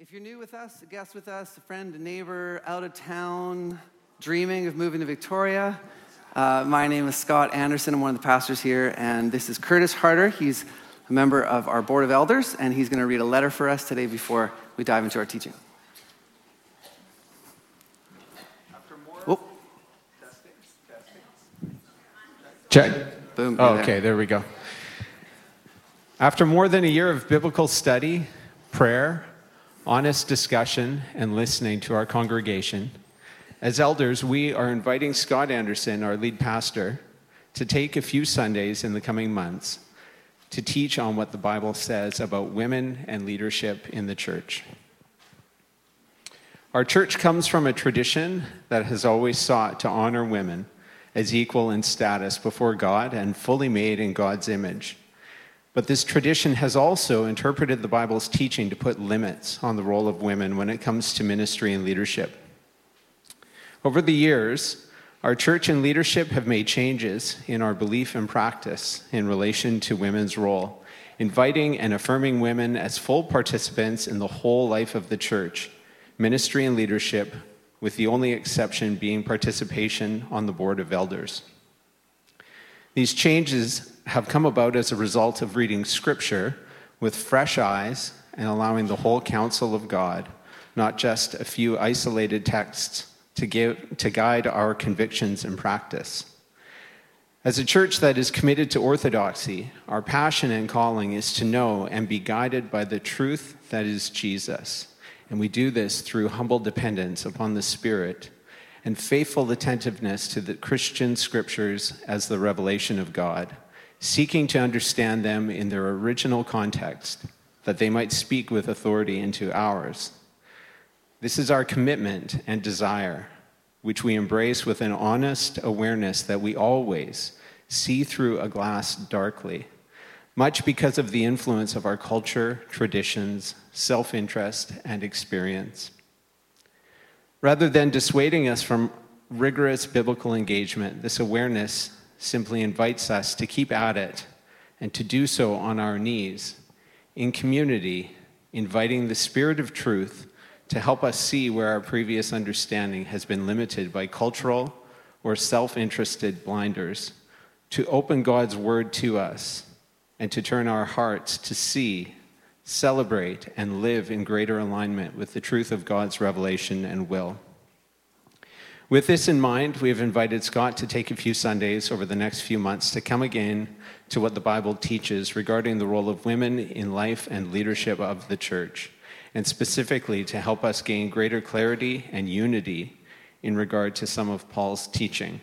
If you're new with us, a guest with us, a friend, a neighbor, out of town, dreaming of moving to Victoria, my name is Scott Anderson. I'm one of the pastors here, and this is Curtis Harder. He's a member of our Board of Elders, and he's going to read a letter for us today before we dive into our teaching. Check. Boom. Oh, okay, there we go. After more than a year of biblical study, prayer, honest discussion, and listening to our congregation, as elders, we are inviting Scott Anderson, our lead pastor, to take a few Sundays in the coming months to teach on what the Bible says about women and leadership in the church. Our church comes from a tradition that has always sought to honor women as equal in status before God and fully made in God's image. But this tradition has also interpreted the Bible's teaching to put limits on the role of women when it comes to ministry and leadership. Over the years, our church and leadership have made changes in our belief and practice in relation to women's role, inviting and affirming women as full participants in the whole life of the church, ministry and leadership, with the only exception being participation on the Board of Elders. These changes have come about as a result of reading Scripture with fresh eyes and allowing the whole counsel of God, not just a few isolated texts, to guide our convictions and practice. As a church that is committed to orthodoxy, our passion and calling is to know and be guided by the truth that is Jesus. And we do this through humble dependence upon the Spirit and faithful attentiveness to the Christian scriptures as the revelation of God, seeking to understand them in their original context, that they might speak with authority into ours. This is our commitment and desire, which we embrace with an honest awareness that we always see through a glass darkly, much because of the influence of our culture, traditions, self-interest, and experience. Rather than dissuading us from rigorous biblical engagement, this awareness simply invites us to keep at it and to do so on our knees, in community, inviting the Spirit of truth to help us see where our previous understanding has been limited by cultural or self-interested blinders, to open God's word to us and to turn our hearts to see, celebrate, and live in greater alignment with the truth of God's revelation and will. With this in mind, we have invited Scott to take a few Sundays over the next few months to come again to what the Bible teaches regarding the role of women in life and leadership of the church, and specifically to help us gain greater clarity and unity in regard to some of Paul's teaching.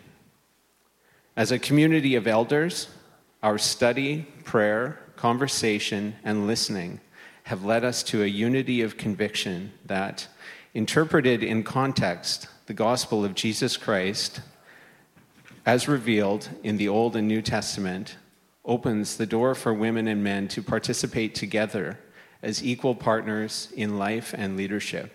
As a community of elders, our study, prayer, conversation, and listening have led us to a unity of conviction that, interpreted in context, the gospel of Jesus Christ, as revealed in the Old and New Testament, opens the door for women and men to participate together as equal partners in life and leadership.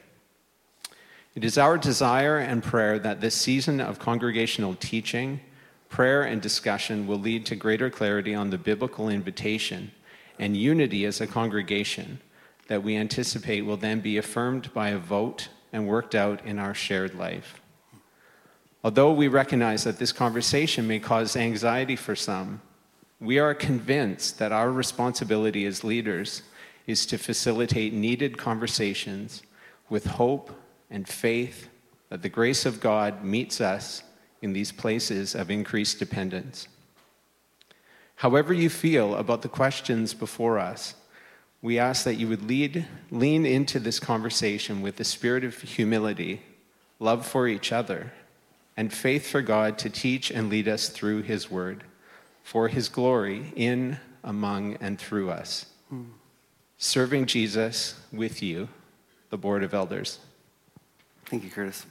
It is our desire and prayer that this season of congregational teaching, prayer, and discussion will lead to greater clarity on the biblical invitation and unity as a congregation that we anticipate will then be affirmed by a vote and worked out in our shared life. Although we recognize that this conversation may cause anxiety for some, we are convinced that our responsibility as leaders is to facilitate needed conversations with hope and faith that the grace of God meets us in these places of increased dependence. However you feel about the questions before us, we ask that you would lean into this conversation with the spirit of humility, love for each other, and faith for God to teach and lead us through his word, for his glory in, among, and through us. Serving Jesus with you, the Board of Elders. Thank you, Curtis.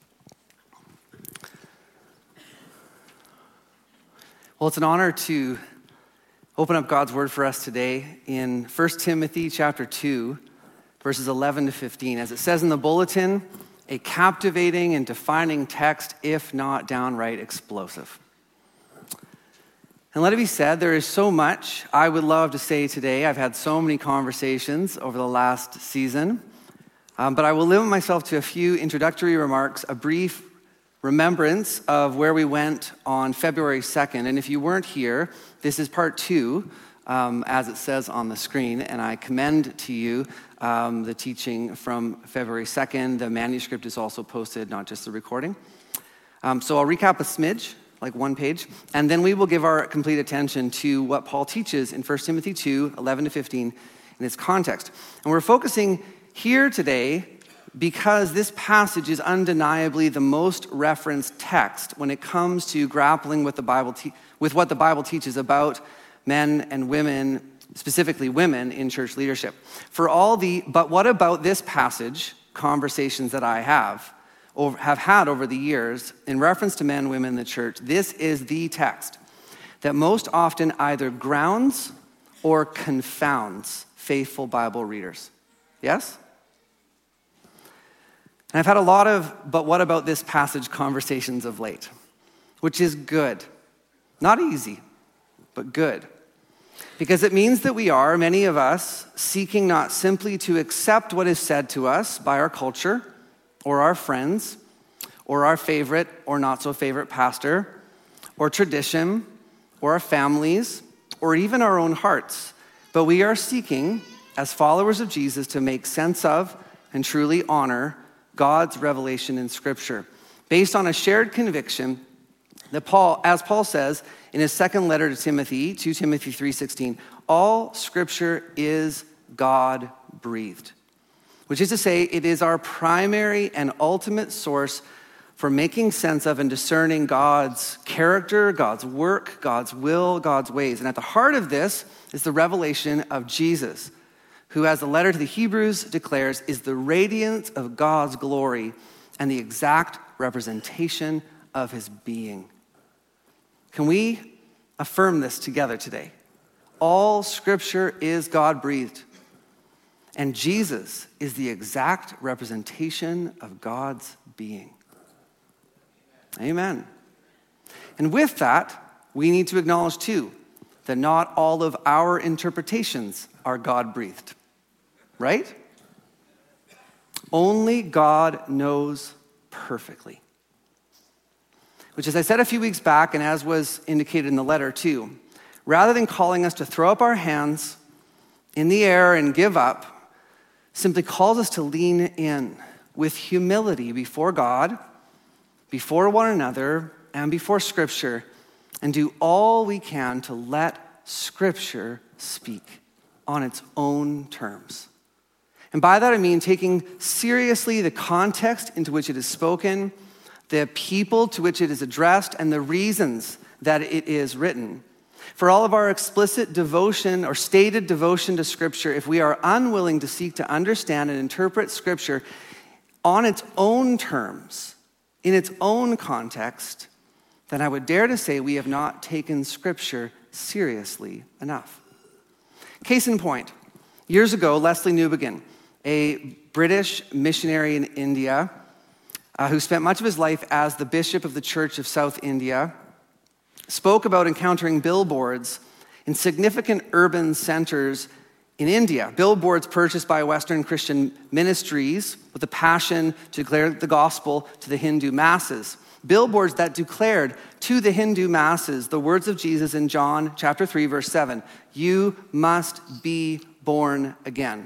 Well, it's an honor to open up God's word for us today in 1 Timothy chapter 2, verses 11 to 15. As it says in the bulletin, a captivating and defining text, if not downright explosive. And let it be said, there is so much I would love to say today. I've had so many conversations over the last season But I will limit myself to a few introductory remarks, a brief remembrance of where we went on February 2nd. And if you weren't here, this is part 2, as it says on the screen. And I commend to you the teaching from February 2nd. The manuscript is also posted, not just the recording. So I'll recap a smidge, like one page, and then we will give our complete attention to what Paul teaches in 1 Timothy 2, 11 to 15 in its context. And we're focusing here today because this passage is undeniably the most referenced text when it comes to grappling with with what the Bible teaches about men and women, specifically women in church leadership. For all the "but what about this passage" conversations that I have had over the years in reference to men and women in the church, this is the text that most often either grounds or confounds faithful Bible readers. Yes? And I've had a lot of "but what about this passage" conversations of late, which is good. Not easy, but good. Because it means that we are, many of us, seeking not simply to accept what is said to us by our culture or our friends or our favorite or not so favorite pastor or tradition or our families or even our own hearts, but we are seeking, as followers of Jesus, to make sense of and truly honor God's revelation in Scripture, based on a shared conviction that as Paul says in his second letter to Timothy, 2 Timothy 3:16, all Scripture is God-breathed, which is to say it is our primary and ultimate source for making sense of and discerning God's character, God's work, God's will, God's ways. And at the heart of this is the revelation of Jesus, who, as the letter to the Hebrews declares, is the radiance of God's glory and the exact representation of his being. Can we affirm this together today? All Scripture is God-breathed, and Jesus is the exact representation of God's being. Amen. And with that, we need to acknowledge, too, that not all of our interpretations are God-breathed. Right? Only God knows perfectly. Which, as I said a few weeks back, and as was indicated in the letter too, rather than calling us to throw up our hands in the air and give up, simply calls us to lean in with humility before God, before one another, and before Scripture, and do all we can to let Scripture speak on its own terms. And by that I mean taking seriously the context into which it is spoken, the people to which it is addressed, and the reasons that it is written. For all of our explicit devotion or stated devotion to Scripture, if we are unwilling to seek to understand and interpret Scripture on its own terms, in its own context, then I would dare to say we have not taken Scripture seriously enough. Case in point, years ago, Leslie Newbigin, a British missionary in India who spent much of his life as the bishop of the Church of South India, spoke about encountering billboards in significant urban centers in India. Billboards purchased by Western Christian ministries with a passion to declare the gospel to the Hindu masses. Billboards that declared to the Hindu masses the words of Jesus in John chapter 3, verse 7, "You must be born again."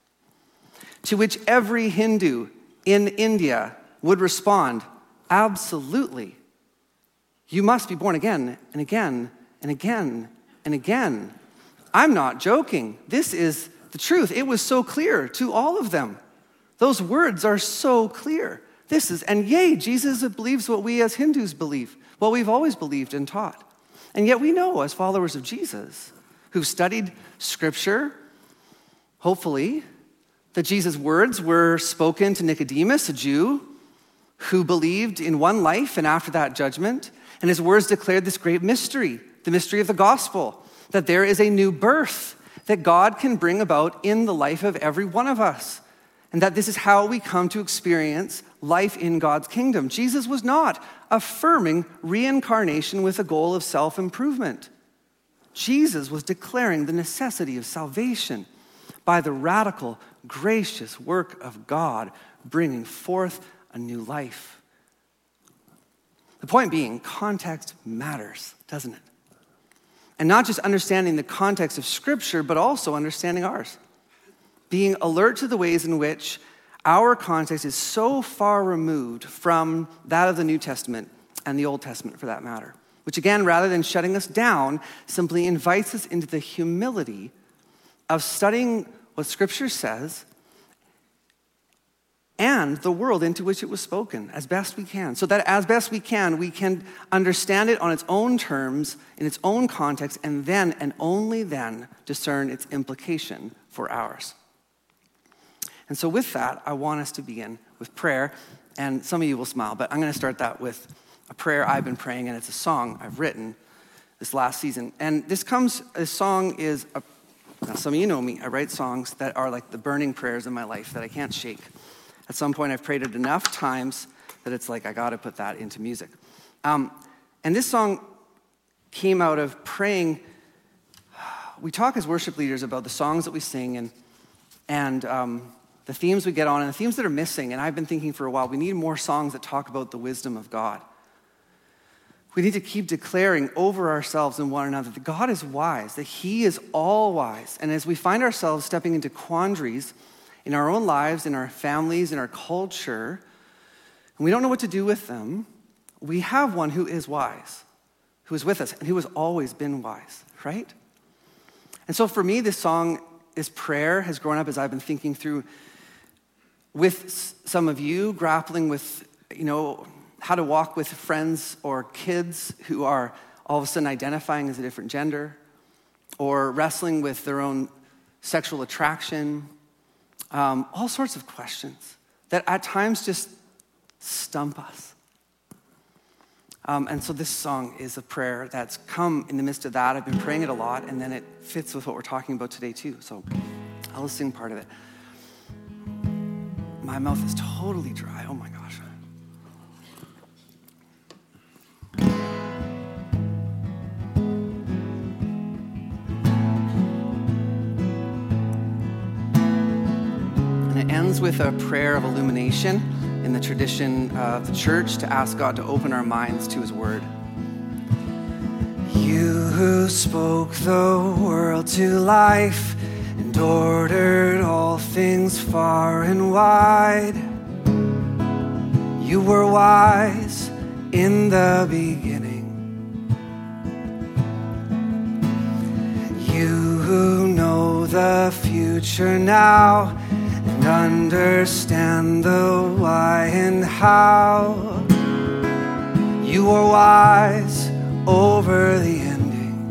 To which every Hindu in India would respond, "Absolutely. You must be born again and again and again and again." I'm not joking. This is the truth. It was so clear to all of them. Those words are so clear. And yea, Jesus believes what we as Hindus believe, what we've always believed and taught. And yet we know as followers of Jesus, who've studied Scripture, hopefully, that Jesus' words were spoken to Nicodemus, a Jew, who believed in one life and after that judgment. And his words declared this great mystery, the mystery of the gospel, that there is a new birth that God can bring about in the life of every one of us. And that this is how we come to experience life in God's kingdom. Jesus was not affirming reincarnation with a goal of self-improvement. Jesus was declaring the necessity of salvation by the radical, gracious work of God bringing forth a new life. The point being, context matters, doesn't it? And not just understanding the context of Scripture, but also understanding ours. Being alert to the ways in which our context is so far removed from that of the New Testament and the Old Testament for that matter. Which again, rather than shutting us down, simply invites us into the humility of studying what Scripture says and the world into which it was spoken as best we can. So that as best we can understand it on its own terms, in its own context, and then, and only then, discern its implication for ours. And so with that, I want us to begin with prayer. And some of you will smile, but I'm going to start that with a prayer I've been praying, and it's a song I've written this last season. And this song is, now some of you know me, I write songs that are like the burning prayers in my life that I can't shake. At some point, I've prayed it enough times that it's like, I got to put that into music. And this song came out of praying. We talk as worship leaders about the songs that we sing and the themes we get on and the themes that are missing. And I've been thinking for a while, we need more songs that talk about the wisdom of God. We need to keep declaring over ourselves and one another that God is wise, that He is all wise. And as we find ourselves stepping into quandaries in our own lives, in our families, in our culture, and we don't know what to do with them, we have one who is wise, who is with us, and who has always been wise, right? And so for me, this song, this prayer has grown up as I've been thinking through with some of you, grappling with, how to walk with friends or kids who are all of a sudden identifying as a different gender, or wrestling with their own sexual attraction, all sorts of questions that at times just stump us. And so this song is a prayer that's come in the midst of that. I've been praying it a lot, and then it fits with what we're talking about today too. So I'll sing part of it. My mouth is totally dry. Oh my gosh. And it ends with a prayer of illumination in the tradition of the church to ask God to open our minds to His word. You who spoke the world to life and ordered all things far and wide. You were wise in the beginning. You who know the future now and understand the why and how. You are wise over the ending.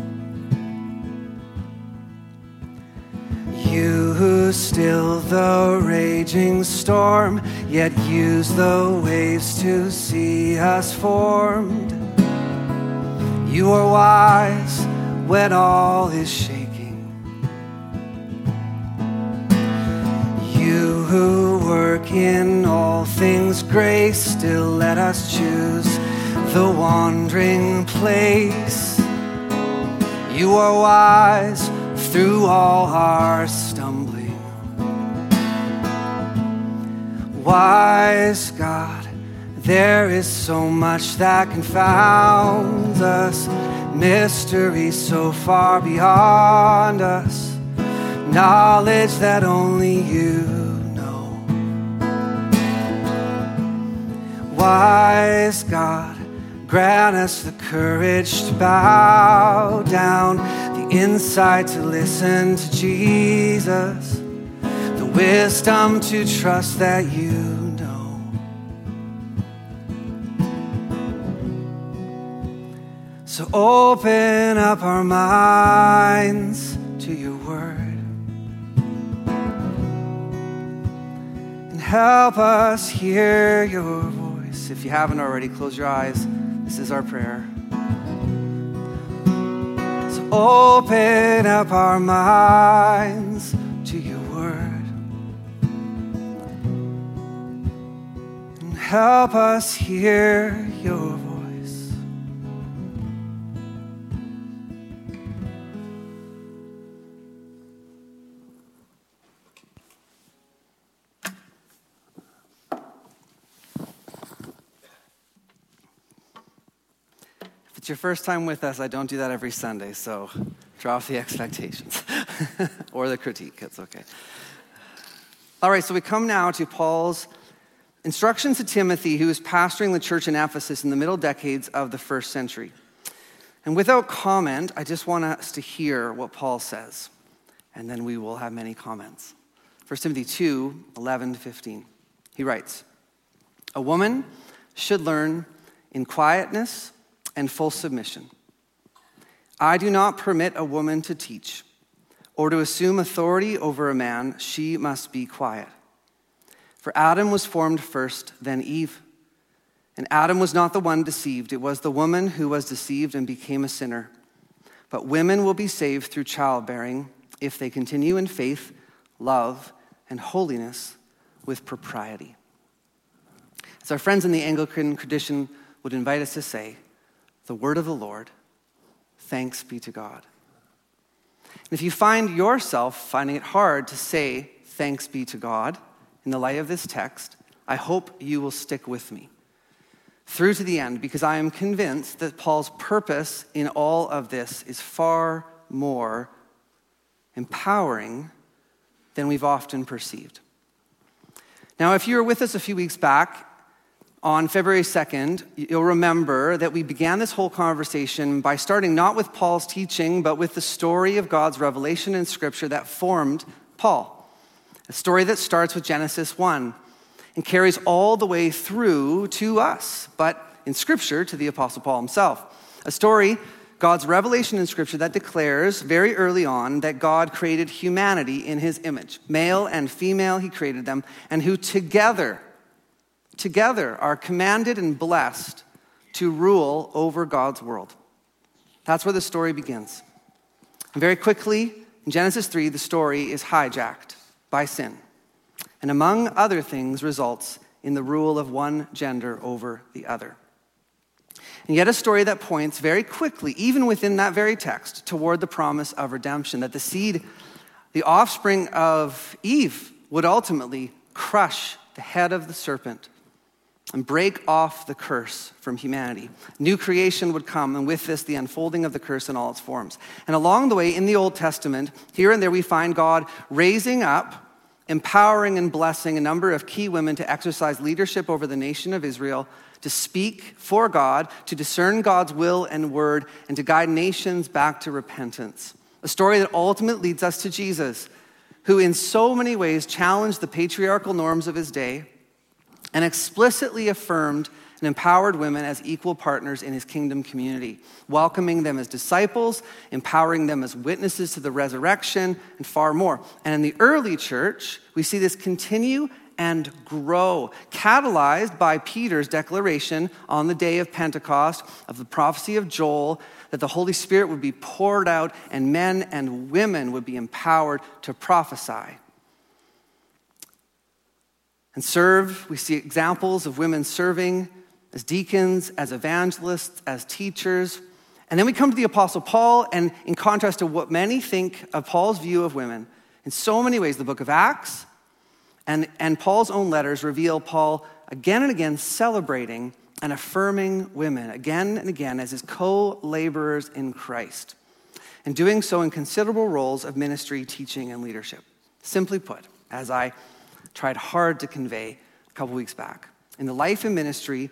You who still the raging storm, yet use the waves to see us formed. You are wise when all is shaking. You who work in all things grace, still let us choose the wandering place. You are wise through all our stumbling. Wise God, there is so much that confounds us, mystery so far beyond us, knowledge that only you know. Wise God, grant us the courage to bow down, the insight to listen to Jesus, the wisdom to trust that you know. So open up our minds to your word and help us hear your voice. If you haven't already, close your eyes. This is our prayer. So open up our minds to your word and help us hear your voice. it's your first time with us, I don't do that every Sunday, so drop the expectations or the critique. It's okay. All right, so we come now to Paul's instructions to Timothy, who was pastoring the church in Ephesus in the middle decades of the first century. And without comment, I just want us to hear what Paul says, and then we will have many comments. 1 Timothy 2, 11 to 15. He writes, "A woman should learn in quietness and full submission. I do not permit a woman to teach or to assume authority over a man. She must be quiet. For Adam was formed first, then Eve. And Adam was not the one deceived. It was the woman who was deceived and became a sinner. But women will be saved through childbearing if they continue in faith, love, and holiness with propriety." As our friends in the Anglican tradition would invite us to say, the word of the Lord, thanks be to God. And if you find yourself finding it hard to say thanks be to God in the light of this text, I hope you will stick with me through to the end, because I am convinced that Paul's purpose in all of this is far more empowering than we've often perceived. Now, if you were with us a few weeks back, on February 2nd, you'll remember that we began this whole conversation by starting not with Paul's teaching, but with the story of God's revelation in Scripture that formed Paul. A story that starts with Genesis 1 and carries all the way through to us, but in Scripture to the Apostle Paul himself. A story, God's revelation in Scripture, that declares very early on that God created humanity in his image. Male and female, he created them, and who together are commanded and blessed to rule over God's world. That's where the story begins. And very quickly, in Genesis 3, the story is hijacked by sin. And among other things, results in the rule of one gender over the other. And yet a story that points very quickly, even within that very text, toward the promise of redemption, that the seed, the offspring of Eve, would ultimately crush the head of the serpent and break off the curse from humanity. New creation would come, and with this, the unfolding of the curse in all its forms. And along the way, in the Old Testament, here and there, we find God raising up, empowering and blessing a number of key women to exercise leadership over the nation of Israel, to speak for God, to discern God's will and word, and to guide nations back to repentance. A story that ultimately leads us to Jesus, who in so many ways challenged the patriarchal norms of his day and explicitly affirmed and empowered women as equal partners in his kingdom community, welcoming them as disciples, empowering them as witnesses to the resurrection, and far more. And in the early church, we see this continue and grow, catalyzed by Peter's declaration on the day of Pentecost of the prophecy of Joel that the Holy Spirit would be poured out and men and women would be empowered to prophesy and serve. We see examples of women serving as deacons, as evangelists, as teachers. And then we come to the Apostle Paul, and in contrast to what many think of Paul's view of women, in so many ways, the book of Acts and Paul's own letters reveal Paul again and again celebrating and affirming women again and again as his co-laborers in Christ, and doing so in considerable roles of ministry, teaching, and leadership. Simply put, as I tried hard to convey a couple weeks back, in his life and ministry,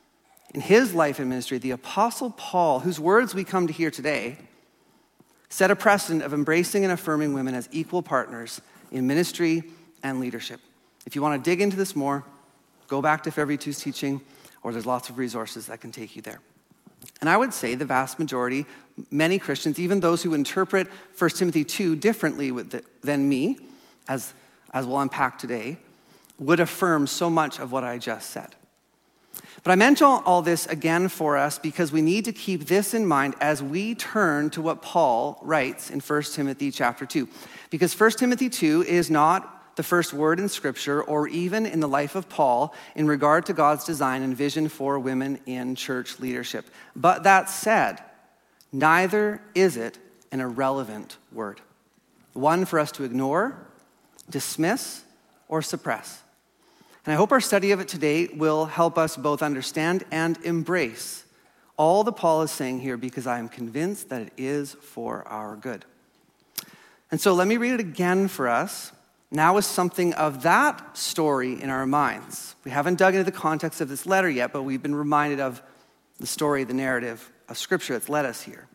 the Apostle Paul, whose words we come to hear today, set a precedent of embracing and affirming women as equal partners in ministry and leadership. If you want to dig into this more, go back to February 2's teaching, or there's lots of resources that can take you there. And I would say the vast majority, many Christians, even those who interpret 1 Timothy 2 differently than me, as we'll unpack today, would affirm so much of what I just said. But I mention all this again for us because we need to keep this in mind as we turn to what Paul writes in 1 Timothy chapter 2. Because 1 Timothy 2 is not the first word in Scripture or even in the life of Paul in regard to God's design and vision for women in church leadership. But that said, neither is it an irrelevant word, one for us to ignore, dismiss, or suppress. And I hope our study of it today will help us both understand and embrace all that Paul is saying here because I am convinced that it is for our good. And so let me read it again for us, now with something of that story in our minds. We haven't dug into the context of this letter yet, but we've been reminded of the story, the narrative of Scripture that's led us here.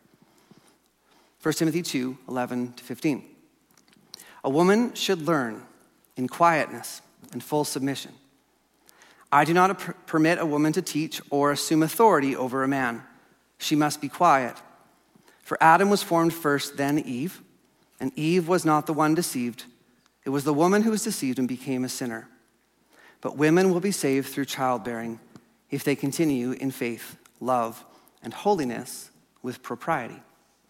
1 Timothy 2, 11 to 15. A woman should learn in quietness and full submission. I do not permit a woman to teach or assume authority over a man. She must be quiet. For Adam was formed first, then Eve, and Eve was not the one deceived. It was the woman who was deceived and became a sinner. But women will be saved through childbearing if they continue in faith, love, and holiness with propriety.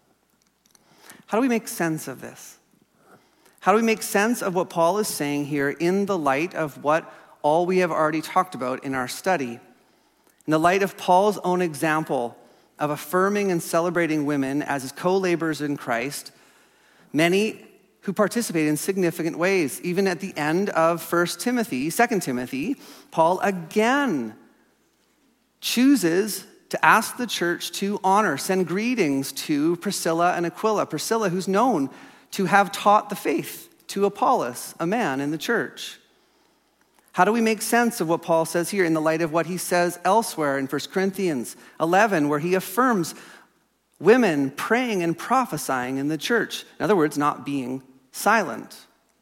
How do we make sense of this? How do we make sense of what Paul is saying here in the light of what all we have already talked about in our study? In the light of Paul's own example of affirming and celebrating women as his co-laborers in Christ, many who participate in significant ways. Even at the end of 2 Timothy, Paul again chooses to ask the church to honor, send greetings to Priscilla and Aquila. Priscilla, who's known to have taught the faith to Apollos, a man in the church. How do we make sense of what Paul says here in the light of what he says elsewhere in 1 Corinthians 11, where he affirms women praying and prophesying in the church? In other words, not being silent.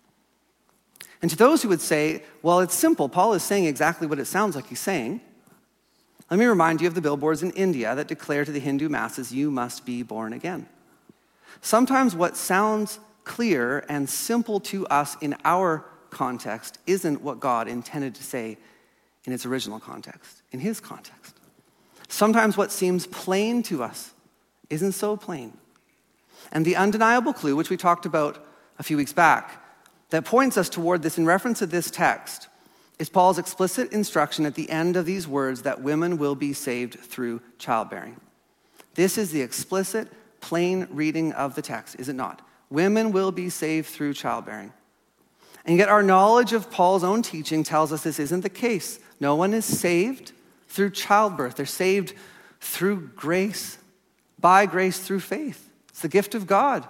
And to those who would say, well, it's simple, Paul is saying exactly what it sounds like he's saying, let me remind you of the billboards in India that declare to the Hindu masses, you must be born again. Sometimes what sounds clear and simple to us in our context isn't what God intended to say in its original context, in his context. Sometimes what seems plain to us isn't so plain. And the undeniable clue, which we talked about a few weeks back, that points us toward this in reference to this text is Paul's explicit instruction at the end of these words that women will be saved through childbearing. This is the explicit, plain reading of the text, is it not? Women will be saved through childbearing. And yet our knowledge of Paul's own teaching tells us this isn't the case. No one is saved through childbirth. They're saved through grace, by grace through faith. It's the gift of God,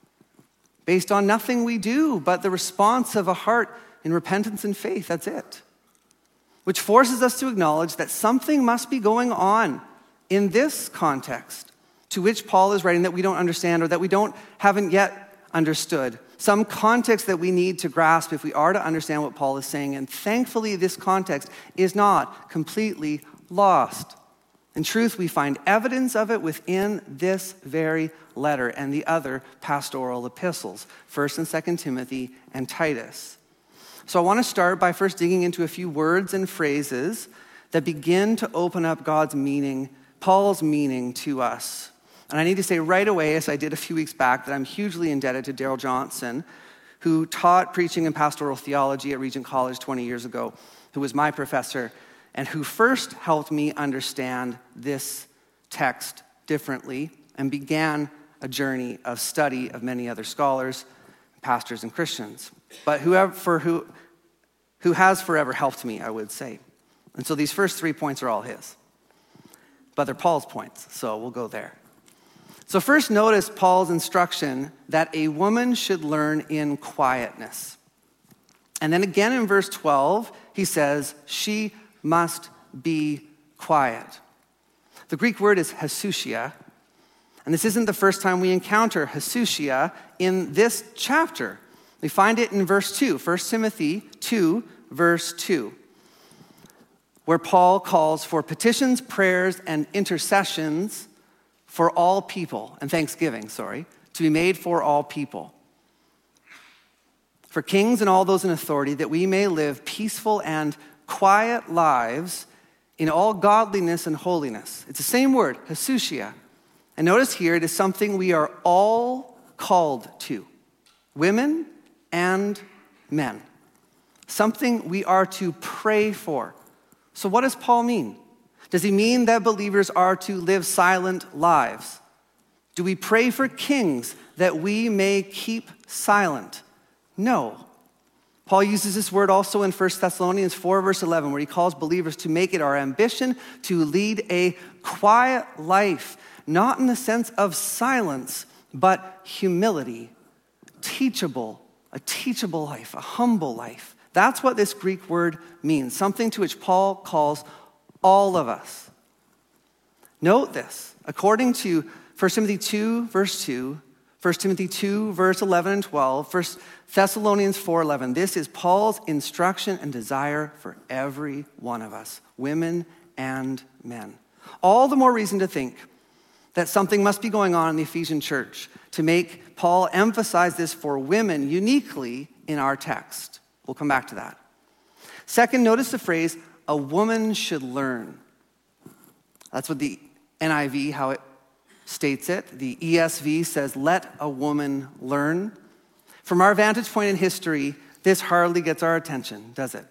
based on nothing we do but the response of a heart in repentance and faith. That's it. Which forces us to acknowledge that something must be going on in this context to which Paul is writing that we don't understand or that we haven't yet understood. Some context that we need to grasp if we are to understand what Paul is saying. And thankfully, this context is not completely lost. In truth, we find evidence of it within this very letter and the other pastoral epistles, 1 and 2 Timothy and Titus. So I want to start by first digging into a few words and phrases that begin to open up God's meaning, Paul's meaning to us. And I need to say right away, as I did a few weeks back, that I'm hugely indebted to Daryl Johnson, who taught preaching and pastoral theology at Regent College 20 years ago, who was my professor, and who first helped me understand this text differently and began a journey of study of many other scholars, pastors, and Christians. But who has forever helped me, I would say. And so these first 3 points are all his. But they're Paul's points, so we'll go there. So first, notice Paul's instruction that a woman should learn in quietness. And then again in verse 12, he says, she must be quiet. The Greek word is hasusia, and this isn't the first time we encounter hasusia in this chapter. We find it in verse 2, 1 Timothy 2, verse 2, where Paul calls for petitions, prayers, and intercessions for all people, and thanksgiving, to be made for all people. For kings and all those in authority, that we may live peaceful and quiet lives in all godliness and holiness. It's the same word, hasusia. And notice here, it is something we are all called to, women and men. Something we are to pray for. So what does Paul mean? Does he mean that believers are to live silent lives? Do we pray for kings that we may keep silent? No. Paul uses this word also in 1 Thessalonians 4, verse 11, where he calls believers to make it our ambition to lead a quiet life, not in the sense of silence, but humility, a teachable life, a humble life. That's what this Greek word means, something to which Paul calls all of us. Note this, according to 1 Timothy 2, verse 2, 1 Timothy 2, verse 11 and 12, 1 Thessalonians 4:11. This is Paul's instruction and desire for every one of us, women and men. All the more reason to think that something must be going on in the Ephesian church to make Paul emphasize this for women uniquely in our text. We'll come back to that. Second, notice the phrase, a woman should learn. That's what the NIV, how it states it. The ESV says, let a woman learn. From our vantage point in history, this hardly gets our attention, does it?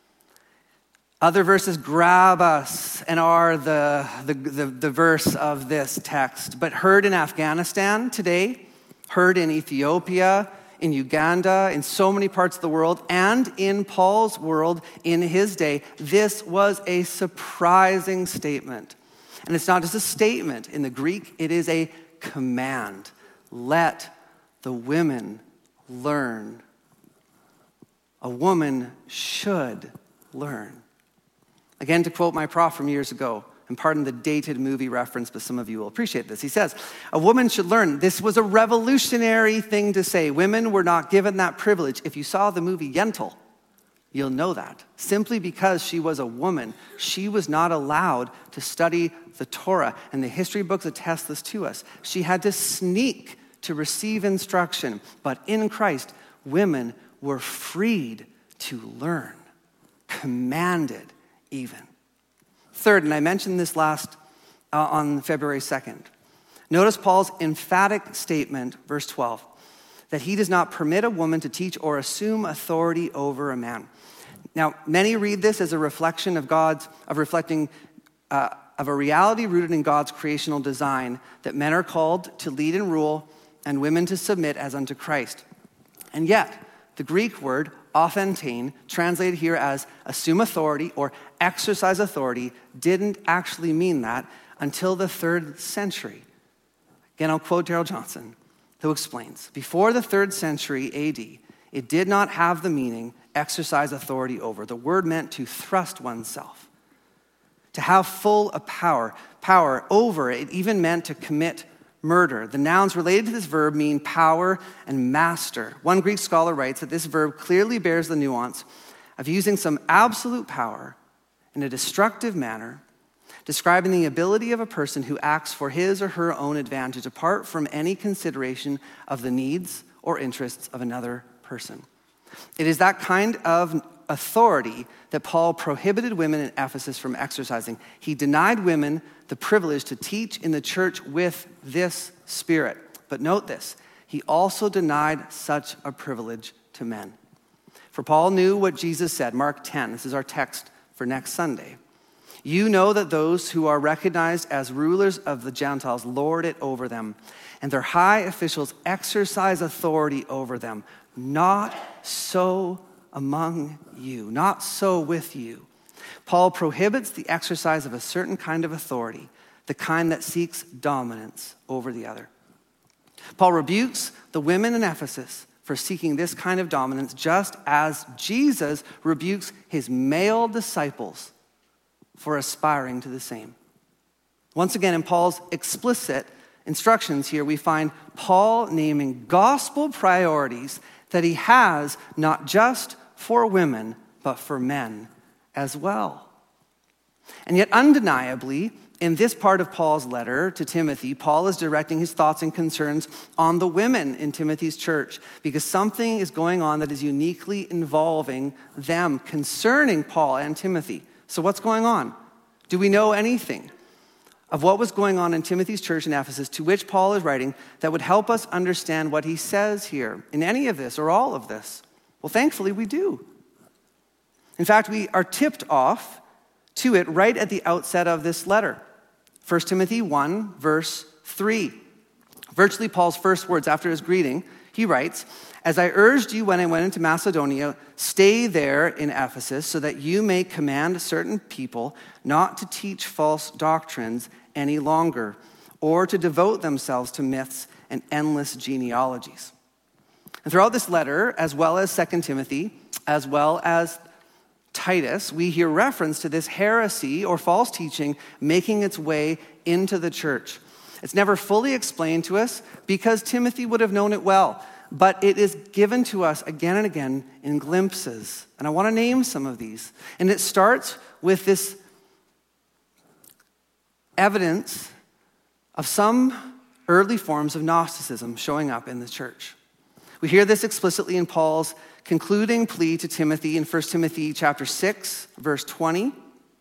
Other verses grab us and are the verse of this text. But heard in Afghanistan today, heard in Ethiopia, in Uganda, in so many parts of the world, and in Paul's world in his day, this was a surprising statement. And it's not just a statement. In the Greek, it is a command. Let the women learn. A woman should learn. Again, to quote my prof from years ago, and pardon the dated movie reference, but some of you will appreciate this. He says, a woman should learn. This was a revolutionary thing to say. Women were not given that privilege. If you saw the movie Yentl, you'll know that. Simply because she was a woman, she was not allowed to study the Torah. And the history books attest this to us. She had to sneak to receive instruction. But in Christ, women were freed to learn, commanded even. Third, and I mentioned this last on February 2nd. Notice Paul's emphatic statement, verse 12, that he does not permit a woman to teach or assume authority over a man. Now, many read this as a reflection of a reality rooted in God's creational design, that men are called to lead and rule and women to submit as unto Christ. And yet, the Greek word authentane, translated here as assume authority or exercise authority, didn't actually mean that until the 3rd century. Again, I'll quote Darrell Johnson, who explains, before the 3rd century AD, it did not have the meaning exercise authority over. The word meant to thrust oneself, to have full power over. It even meant to commit murder. The nouns related to this verb mean power and master. One Greek scholar writes that this verb clearly bears the nuance of using some absolute power in a destructive manner, describing the ability of a person who acts for his or her own advantage apart from any consideration of the needs or interests of another person. It is that kind of authority that Paul prohibited women in Ephesus from exercising. He denied women the privilege to teach in the church with this spirit. But note this, he also denied such a privilege to men. For Paul knew what Jesus said, Mark 10, this is our text for next Sunday. You know that those who are recognized as rulers of the Gentiles lord it over them, and their high officials exercise authority over them. Not so among you, not so with you. Paul prohibits the exercise of a certain kind of authority, the kind that seeks dominance over the other. Paul rebukes the women in Ephesus for seeking this kind of dominance, just as Jesus rebukes his male disciples for aspiring to the same. Once again, in Paul's explicit instructions here, we find Paul naming gospel priorities that he has not just for women, but for men as well. And yet, undeniably, in this part of Paul's letter to Timothy, Paul is directing his thoughts and concerns on the women in Timothy's church, because something is going on that is uniquely involving them, concerning Paul and Timothy. So what's going on? Do we know anything of what was going on in Timothy's church in Ephesus, to which Paul is writing, that would help us understand what he says here in any of this or all of this? Well, thankfully we do. In fact, we are tipped off to it right at the outset of this letter. 1 Timothy 1, verse 3. Virtually Paul's first words after his greeting, He writes, "As I urged you when I went into Macedonia, stay there in Ephesus so that you may command certain people not to teach false doctrines any longer, or to devote themselves to myths and endless genealogies." And throughout this letter, as well as 2 Timothy, as well as Titus, we hear reference to this heresy or false teaching making its way into the church. It's never fully explained to us because Timothy would have known it well, but it is given to us again and again in glimpses. And I want to name some of these. And it starts with this evidence of some early forms of Gnosticism showing up in the church. We hear this explicitly in Paul's concluding plea to Timothy in 1 Timothy chapter 6, verse 20.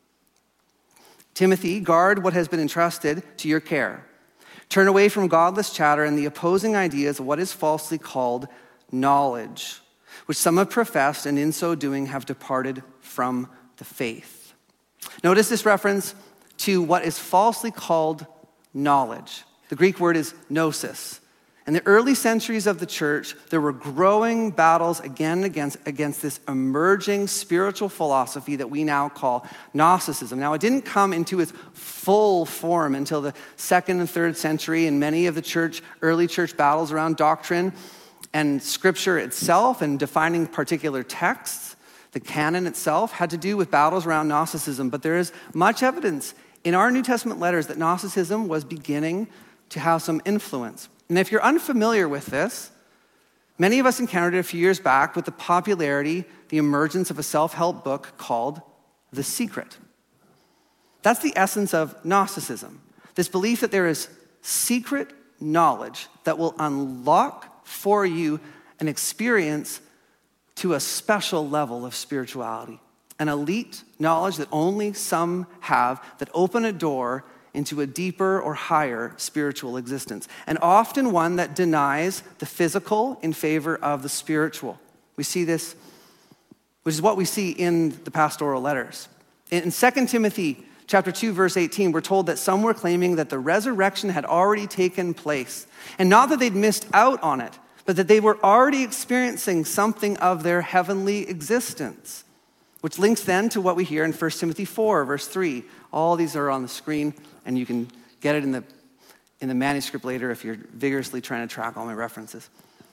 "Timothy, guard what has been entrusted to your care. Turn away from godless chatter and the opposing ideas of what is falsely called knowledge, which some have professed and in so doing have departed from the faith." Notice this reference to what is falsely called knowledge. The Greek word is gnosis. In the early centuries of the church, there were growing battles again against this emerging spiritual philosophy that we now call Gnosticism. Now, it didn't come into its full form until the 2nd and 3rd century, and many of the early church battles around doctrine and scripture itself and defining particular texts, the canon itself, had to do with battles around Gnosticism. But there is much evidence in our New Testament letters that Gnosticism was beginning to have some influence. And if you're unfamiliar with this, many of us encountered it a few years back with the popularity, the emergence of a self-help book called The Secret. That's the essence of Gnosticism, this belief that there is secret knowledge that will unlock for you an experience to a special level of spirituality, an elite knowledge that only some have that open a door into a deeper or higher spiritual existence, and often one that denies the physical in favor of the spiritual. We see this, which is what we see in the pastoral letters. In 2 Timothy chapter 2, verse 18, we're told that some were claiming that the resurrection had already taken place, and not that they'd missed out on it, but that they were already experiencing something of their heavenly existence, which links then to what we hear in 1 Timothy 4, verse 3. All these are on the screen, and you can get it in the manuscript later if you're vigorously trying to track all my references.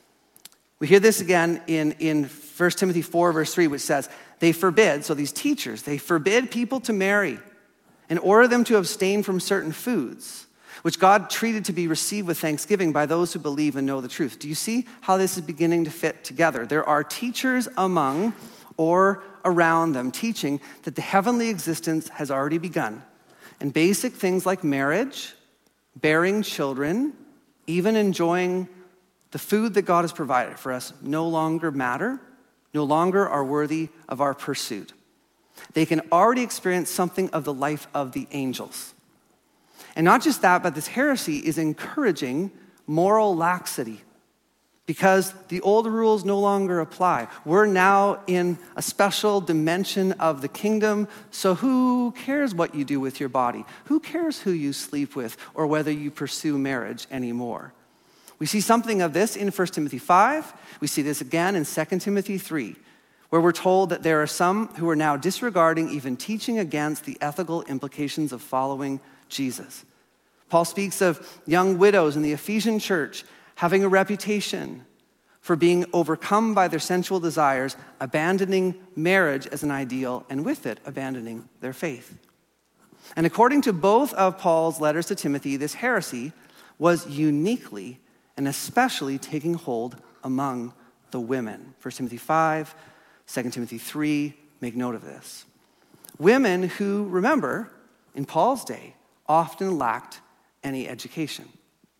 We hear this again in 1 Timothy 4, verse 3, which says, they forbid, so these teachers, they forbid people to marry and order them to abstain from certain foods, which God treated to be received with thanksgiving by those who believe and know the truth. Do you see how this is beginning to fit together? There are teachers among or around them teaching that the heavenly existence has already begun. And basic things like marriage, bearing children, even enjoying the food that God has provided for us no longer matter, no longer are worthy of our pursuit. They can already experience something of the life of the angels. And not just that, but this heresy is encouraging moral laxity because the old rules no longer apply. We're now in a special dimension of the kingdom, so who cares what you do with your body? Who cares who you sleep with or whether you pursue marriage anymore? We see something of this in 1 Timothy 5. We see this again in 2 Timothy 3, where we're told that there are some who are now disregarding, even teaching against the ethical implications of following Jesus. Paul speaks of young widows in the Ephesian church having a reputation for being overcome by their sensual desires, abandoning marriage as an ideal, and with it, abandoning their faith. And according to both of Paul's letters to Timothy, this heresy was uniquely and especially taking hold among the women. 1 Timothy 5, 2 Timothy 3, make note of this. Women who, remember, in Paul's day, often lacked any education.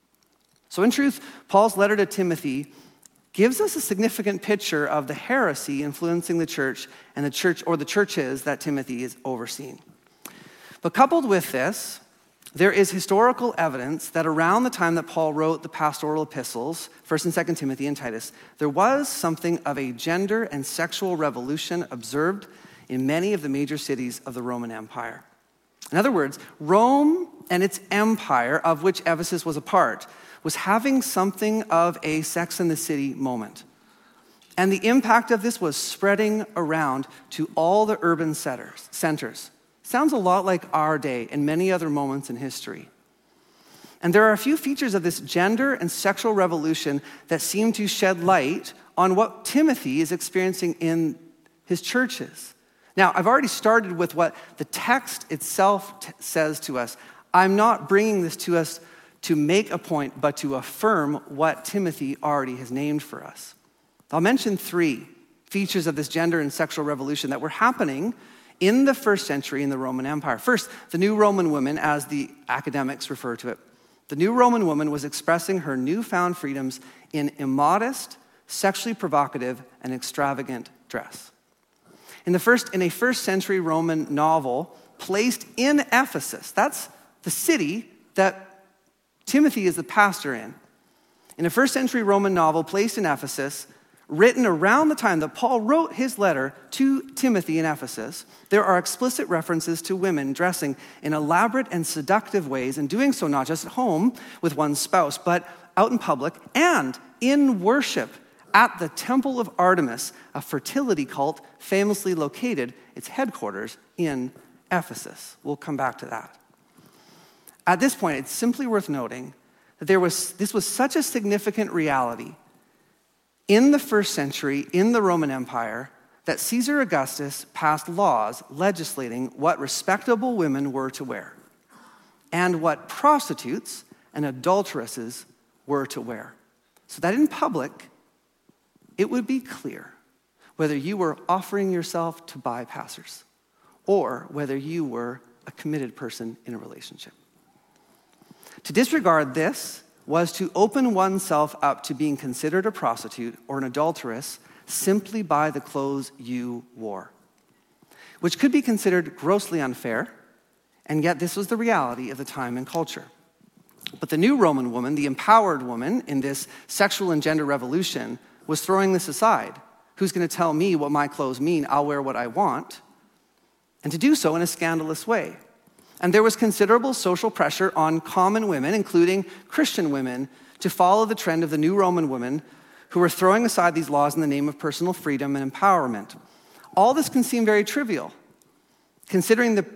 So in truth, Paul's letter to Timothy gives us a significant picture of the heresy influencing the church and the church or the churches that Timothy is overseeing. But coupled with this, there is historical evidence that around the time that Paul wrote the pastoral epistles, 1 and 2 Timothy and Titus, there was something of a gender and sexual revolution observed in many of the major cities of the Roman Empire. In other words, Rome and its empire, of which Ephesus was a part, was having something of a Sex and the City moment. And the impact of this was spreading around to all the urban centers. Sounds a lot like our day and many other moments in history. And there are a few features of this gender and sexual revolution that seem to shed light on what Timothy is experiencing in his churches. Now, I've already started with what the text itself says to us. I'm not bringing this to us to make a point, but to affirm what Timothy already has named for us. I'll mention 3 features of this gender and sexual revolution that were happening in the first century in the Roman Empire. First, the new Roman woman, as the academics refer to it. The new Roman woman was expressing her newfound freedoms in immodest, sexually provocative, and extravagant dress. In a first century Roman novel placed in Ephesus, that's the city that Timothy is the pastor in. In a first century Roman novel placed in Ephesus, written around the time that Paul wrote his letter to Timothy in Ephesus, there are explicit references to women dressing in elaborate and seductive ways, and doing so not just at home with one's spouse, but out in public and in worship at the Temple of Artemis, a fertility cult famously located its headquarters in Ephesus. We'll come back to that. At this point, it's simply worth noting that this was such a significant reality in the first century in the Roman Empire that Caesar Augustus passed laws legislating what respectable women were to wear and what prostitutes and adulteresses were to wear, so that in public it would be clear whether you were offering yourself to bypassers or whether you were a committed person in a relationship. To disregard this was to open oneself up to being considered a prostitute or an adulteress simply by the clothes you wore, which could be considered grossly unfair, and yet this was the reality of the time and culture. But the new Roman woman, the empowered woman in this sexual and gender revolution, was throwing this aside. Who's going to tell me what my clothes mean? I'll wear what I want. And to do so in a scandalous way. And there was considerable social pressure on common women, including Christian women, to follow the trend of the new Roman women who were throwing aside these laws in the name of personal freedom and empowerment. All this can seem very trivial, considering the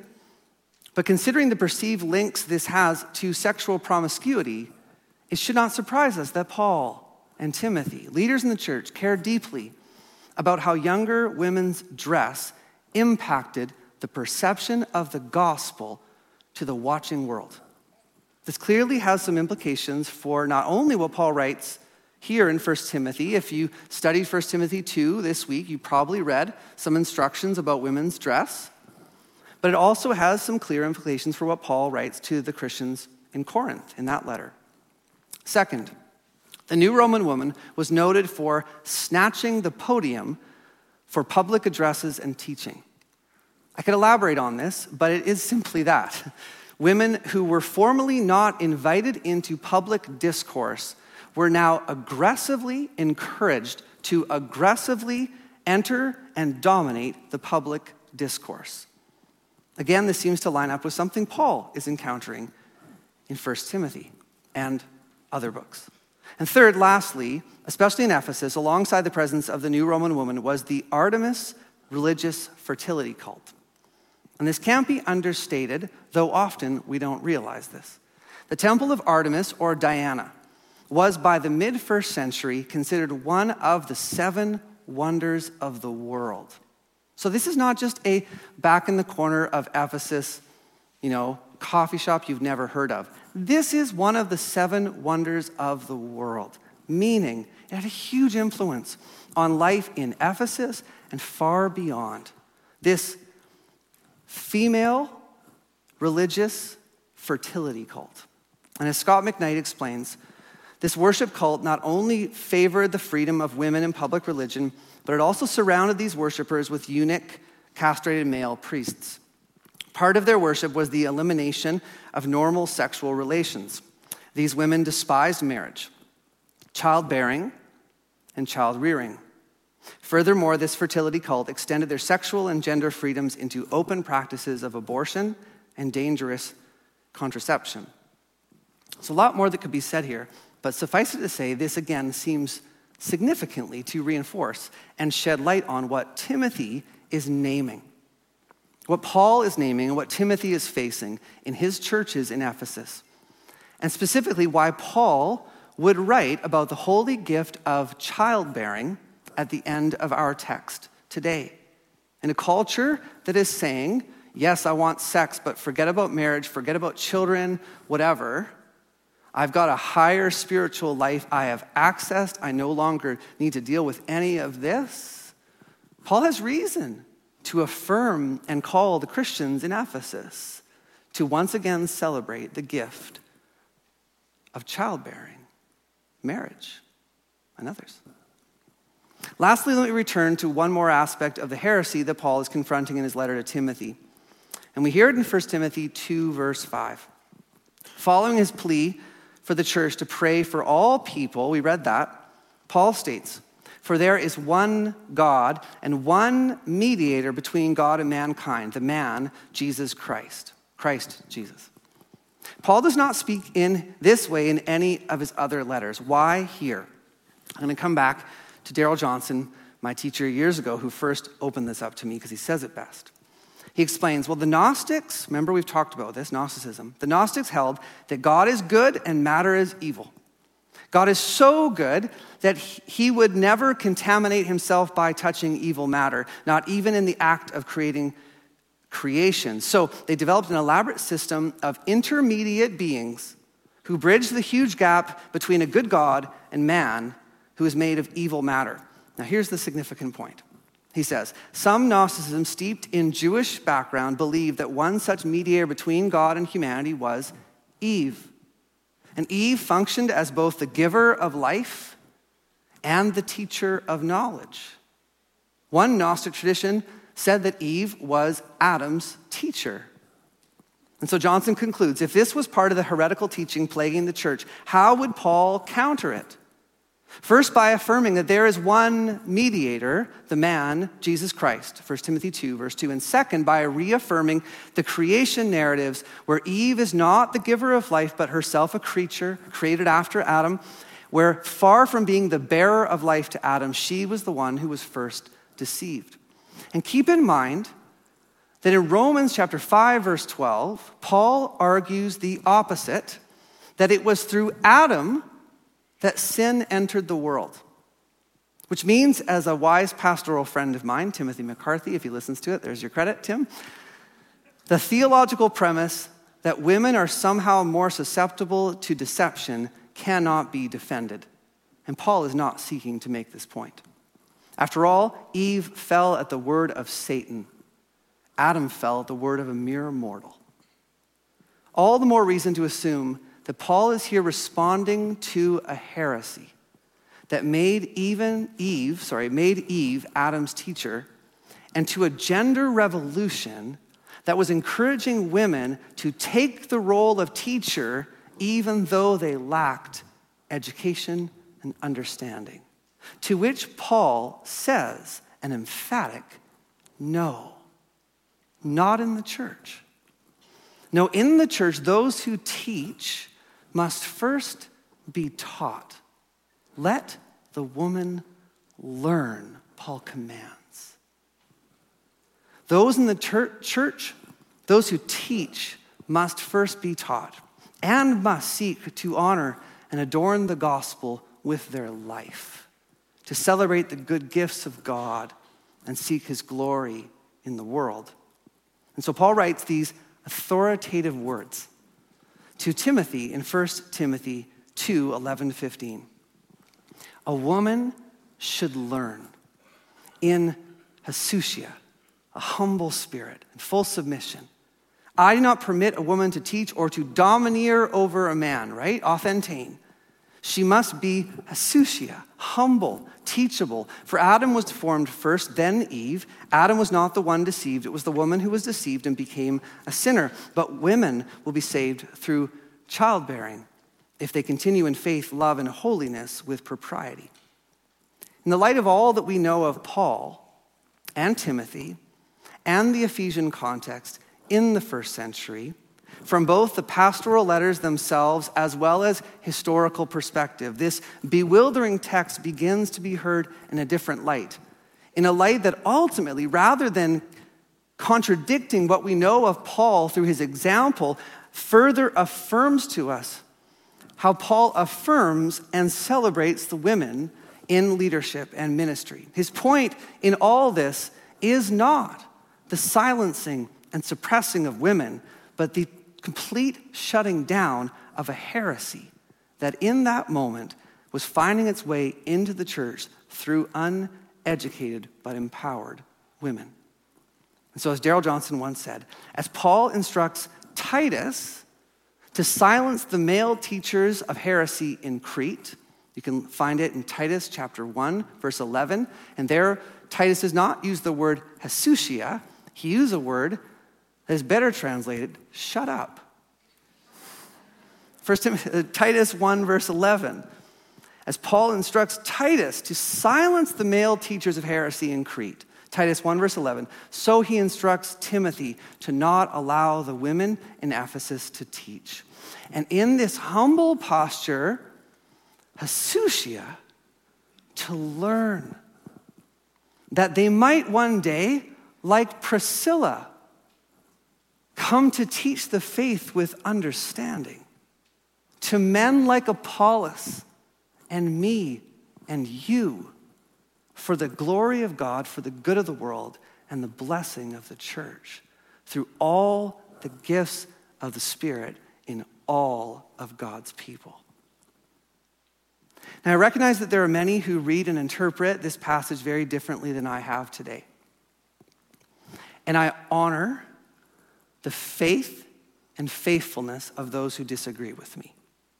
perceived links this has to sexual promiscuity. It should not surprise us that Paul and Timothy, leaders in the church, cared deeply about how younger women's dress impacted the perception of the gospel to the watching world. This clearly has some implications for not only what Paul writes here in 1 Timothy. If you studied 1 Timothy 2 this week, you probably read some instructions about women's dress, but it also has some clear implications for what Paul writes to the Christians in Corinth in that letter. Second, the new Roman woman was noted for snatching the podium for public addresses and teaching. I could elaborate on this, but it is simply that. Women who were formerly not invited into public discourse were now aggressively encouraged to aggressively enter and dominate the public discourse. Again, this seems to line up with something Paul is encountering in 1 Timothy and other books. And third, lastly, especially in Ephesus, alongside the presence of the new Roman woman, was the Artemis religious fertility cult. And this can't be understated, though often we don't realize this. The Temple of Artemis, or Diana, was by the mid-1st century considered one of the 7 wonders of the world. So this is not just a back in the corner of Ephesus, coffee shop you've never heard of. This is one of the 7 wonders of the world, meaning it had a huge influence on life in Ephesus and far beyond. This female religious fertility cult. And as Scott McKnight explains, this worship cult not only favored the freedom of women in public religion, but it also surrounded these worshipers with eunuch, castrated male priests. Part of their worship was the elimination of normal sexual relations. These women despised marriage, childbearing, and child-rearing. Furthermore, this fertility cult extended their sexual and gender freedoms into open practices of abortion and dangerous contraception. There's a lot more that could be said here, but suffice it to say, this again seems significantly to reinforce and shed light on what Timothy is naming. What Paul is naming and what Timothy is facing in his churches in Ephesus. And specifically why Paul would write about the holy gift of childbearing at the end of our text today. In a culture that is saying, yes, I want sex, but forget about marriage, forget about children, whatever. I've got a higher spiritual life I have accessed. I no longer need to deal with any of this. Paul has reason to affirm and call the Christians in Ephesus to once again celebrate the gift of childbearing, marriage, and others. Lastly, let me return to one more aspect of the heresy that Paul is confronting in his letter to Timothy. And we hear it in 1 Timothy 2, verse 5. Following his plea for the church to pray for all people, we read that, Paul states, "For there is one God and one mediator between God and mankind, the man, Jesus Christ." Christ Jesus. Paul does not speak in this way in any of his other letters. Why here? I'm going to come back to Darrell Johnson, my teacher years ago, who first opened this up to me because he says it best. He explains, well, the Gnostics, remember we've talked about this, Gnosticism. The Gnostics held that God is good and matter is evil. God is so good that he would never contaminate himself by touching evil matter, not even in the act of creating creation. So they developed an elaborate system of intermediate beings who bridge the huge gap between a good God and man who is made of evil matter. Now here's the significant point. He says, some Gnosticism steeped in Jewish background believed that one such mediator between God and humanity was Eve. And Eve functioned as both the giver of life and the teacher of knowledge. One Gnostic tradition said that Eve was Adam's teacher. And so Johnson concludes, if this was part of the heretical teaching plaguing the church, how would Paul counter it? First, by affirming that there is one mediator, the man, Jesus Christ, 1 Timothy 2, verse 2. And second, by reaffirming the creation narratives where Eve is not the giver of life, but herself a creature created after Adam, where far from being the bearer of life to Adam, she was the one who was first deceived. And keep in mind that in Romans chapter 5, verse 12, Paul argues the opposite, that it was through Adam that sin entered the world. Which means, as a wise pastoral friend of mine, Timothy McCarthy, if he listens to it, there's your credit, Tim, the theological premise that women are somehow more susceptible to deception cannot be defended. And Paul is not seeking to make this point. After all, Eve fell at the word of Satan. Adam fell at the word of a mere mortal. All the more reason to assume that Paul is here responding to a heresy that made Eve Adam's teacher, and to a gender revolution that was encouraging women to take the role of teacher even though they lacked education and understanding. To which Paul says an emphatic no, not in the church. No, in the church, those who teach must first be taught. Let the woman learn, Paul commands. Those in the church, those who teach, must first be taught and must seek to honor and adorn the gospel with their life, to celebrate the good gifts of God and seek his glory in the world. And so Paul writes these authoritative words to Timothy in 1 Timothy 2, 11-15. A woman should learn in hasusia, a humble spirit, and full submission. I do not permit a woman to teach or to domineer over a man, right? Authentane. She must be hasusia, humble, teachable. For Adam was formed first, then Eve. Adam was not the one deceived. It was the woman who was deceived and became a sinner. But women will be saved through childbearing if they continue in faith, love, and holiness with propriety. In the light of all that we know of Paul and Timothy and the Ephesian context in the first century, from both the pastoral letters themselves as well as historical perspective. This bewildering text begins to be heard in a different light, in a light that ultimately, rather than contradicting what we know of Paul through his example, further affirms to us how Paul affirms and celebrates the women in leadership and ministry. His point in all this is not the silencing and suppressing of women, but the complete shutting down of a heresy that in that moment was finding its way into the church through uneducated but empowered women. And so as Darrell Johnson once said, as Paul instructs Titus to silence the male teachers of heresy in Crete, you can find it in Titus chapter 1, verse 11. And there, Titus does not use the word hasusia. He uses a word that is better translated, shut up. Titus 1, verse 11. As Paul instructs Titus to silence the male teachers of heresy in Crete, Titus 1, verse 11, so he instructs Timothy to not allow the women in Ephesus to teach. And in this humble posture, hasusia, to learn, that they might one day, like Priscilla, come to teach the faith with understanding to men like Apollos and me and you, for the glory of God, for the good of the world, and the blessing of the church, through all the gifts of the Spirit in all of God's people. Now, I recognize that there are many who read and interpret this passage very differently than I have today. And I honor the faith and faithfulness of those who disagree with me.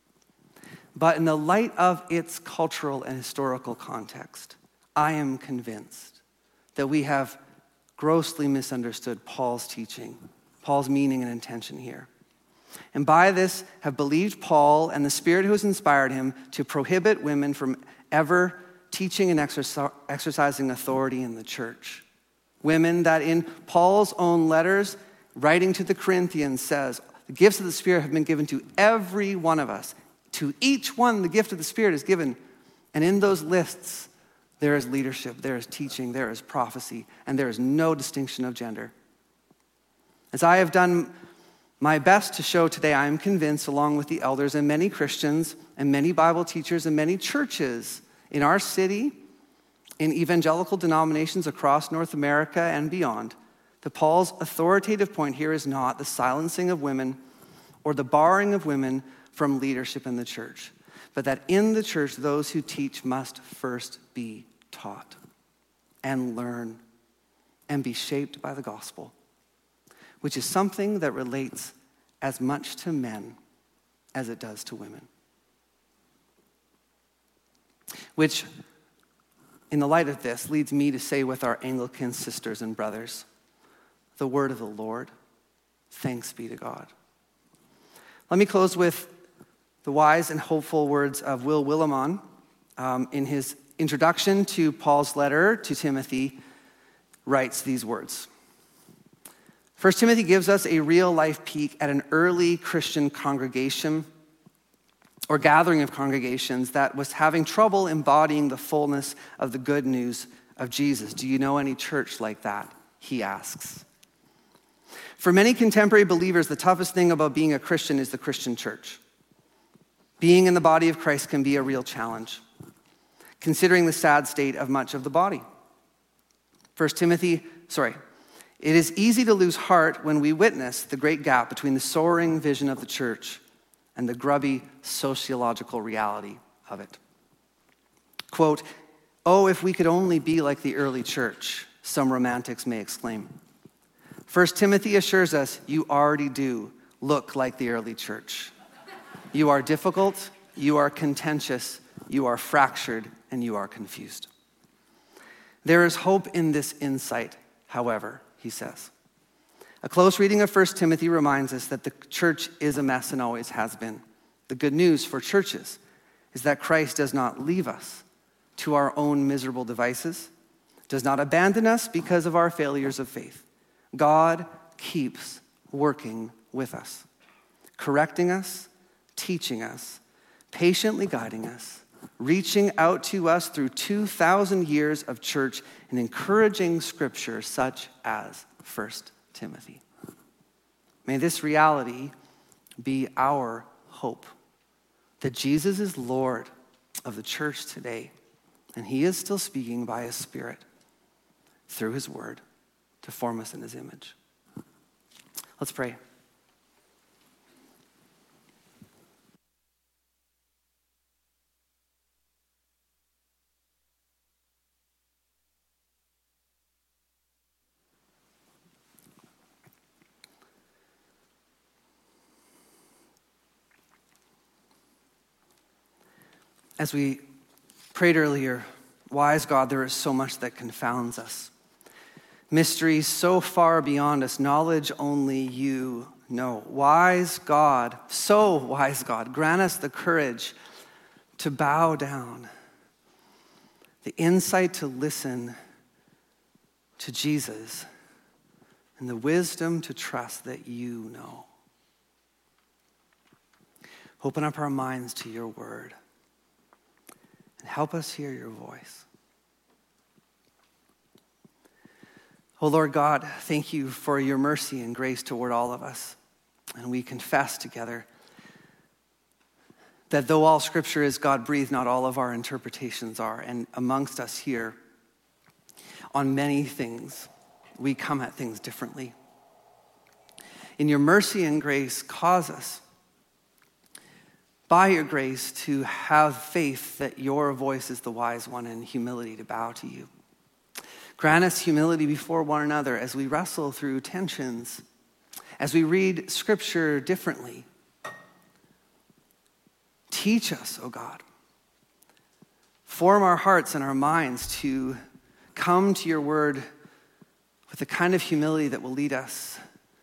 But in the light of its cultural and historical context, I am convinced that we have grossly misunderstood Paul's teaching, Paul's meaning and intention here. And by this have believed Paul and the Spirit who has inspired him to prohibit women from ever teaching and exercising authority in the church. Women that in Paul's own letters, writing to the Corinthians, says, the gifts of the Spirit have been given to every one of us. To each one, the gift of the Spirit is given. And in those lists, there is leadership, there is teaching, there is prophecy, and there is no distinction of gender. As I have done my best to show today, I am convinced, along with the elders and many Christians and many Bible teachers and many churches in our city, in evangelical denominations across North America and beyond, that Paul's authoritative point here is not the silencing of women or the barring of women from leadership in the church, but that in the church, those who teach must first be taught and learn and be shaped by the gospel, which is something that relates as much to men as it does to women. Which, in the light of this, leads me to say with our Anglican sisters and brothers, the word of the Lord, thanks be to God. Let me close with the wise and hopeful words of Will Willimon in his introduction to Paul's letter to Timothy, writes these words. 1 Timothy gives us a real-life peek at an early Christian congregation or gathering of congregations that was having trouble embodying the fullness of the good news of Jesus. Do you know any church like that? He asks. For many contemporary believers, the toughest thing about being a Christian is the Christian church. Being in the body of Christ can be a real challenge, considering the sad state of much of the body. It is easy to lose heart when we witness the great gap between the soaring vision of the church and the grubby sociological reality of it. Quote, "Oh, if we could only be like the early church," some romantics may exclaim. 1 Timothy assures us, you already do look like the early church. You are difficult, you are contentious, you are fractured, and you are confused. There is hope in this insight, however, he says. A close reading of 1 Timothy reminds us that the church is a mess and always has been. The good news for churches is that Christ does not leave us to our own miserable devices, does not abandon us because of our failures of faith. God keeps working with us. correcting us, teaching us, patiently guiding us, reaching out to us through 2,000 years of church and encouraging scripture such as 1 Timothy. May this reality be our hope, that Jesus is Lord of the church today, and he is still speaking by his Spirit through his word to form us in his image. Let's pray. As we prayed earlier, wise God, there is so much that confounds us. Mysteries so far beyond us, knowledge only you know. Wise God, so wise God, grant us the courage to bow down, the insight to listen to Jesus, and the wisdom to trust that you know. Open up our minds to your word and help us hear your voice. Oh Lord God, thank you for your mercy and grace toward all of us. And we confess together that though all scripture is God-breathed, not all of our interpretations are. And amongst us here, on many things, we come at things differently. In your mercy and grace, cause us, by your grace, to have faith that your voice is the wise one and humility to bow to you. Grant us humility before one another as we wrestle through tensions, as we read scripture differently. Teach us, O God. Form our hearts and our minds to come to your word with the kind of humility that will lead us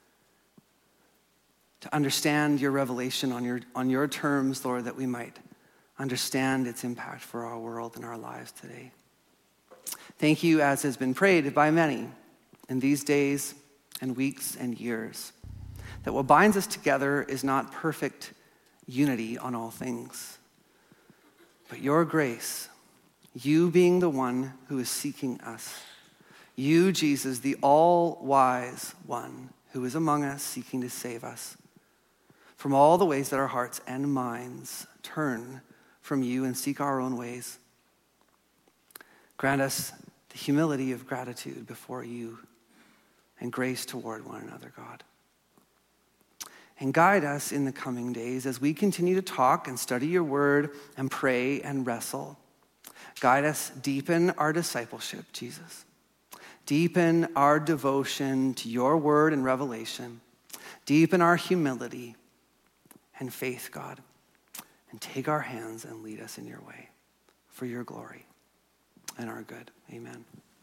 to understand your revelation on your terms, Lord, that we might understand its impact for our world and our lives today. Thank you, as has been prayed by many in these days and weeks and years, that what binds us together is not perfect unity on all things, but your grace, you being the one who is seeking us, you, Jesus, the all-wise one who is among us seeking to save us from all the ways that our hearts and minds turn from you and seek our own ways. Grant us the humility of gratitude before you and grace toward one another, God. And guide us in the coming days as we continue to talk and study your word and pray and wrestle. Guide us, deepen our discipleship, Jesus. Deepen our devotion to your word and revelation. Deepen our humility and faith, God. And take our hands and lead us in your way for your glory and our good. Amen.